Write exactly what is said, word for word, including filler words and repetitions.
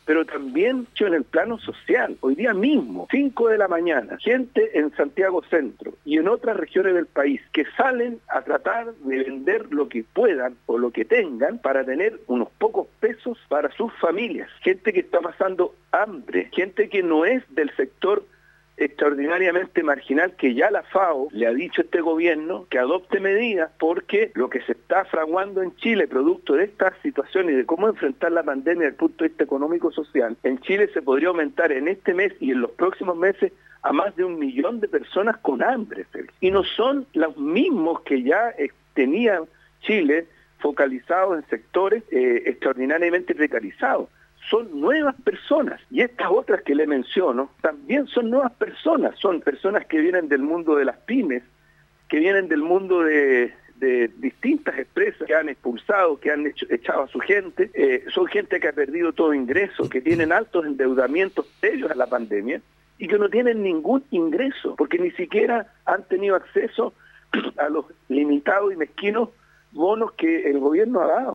pero también en el plano social. Hoy día mismo, cinco de la mañana, gente en Santiago Centro y en otras regiones del país que salen a tratar de vender lo que puedan o lo que tengan para tener unos pocos pesos para sus familias. Gente que está pasando hambre, gente que no es del sector extraordinariamente marginal, que ya la FAO le ha dicho a este gobierno que adopte medidas, porque lo que se está fraguando en Chile, producto de esta situación y de cómo enfrentar la pandemia desde el punto de vista económico-social, en Chile se podría aumentar en este mes y en los próximos meses a más de un millón de personas con hambre, y no son los mismos que ya eh, tenía Chile focalizados en sectores eh, extraordinariamente precarizados. Son nuevas personas, y estas otras que le menciono también son nuevas personas, son personas que vienen del mundo de las pymes, que vienen del mundo de, de distintas empresas, que han expulsado, que han hecho, echado a su gente, eh, son gente que ha perdido todo ingreso, que tienen altos endeudamientos previos a la pandemia y que no tienen ningún ingreso, porque ni siquiera han tenido acceso a los limitados y mezquinos bonos que el gobierno ha dado.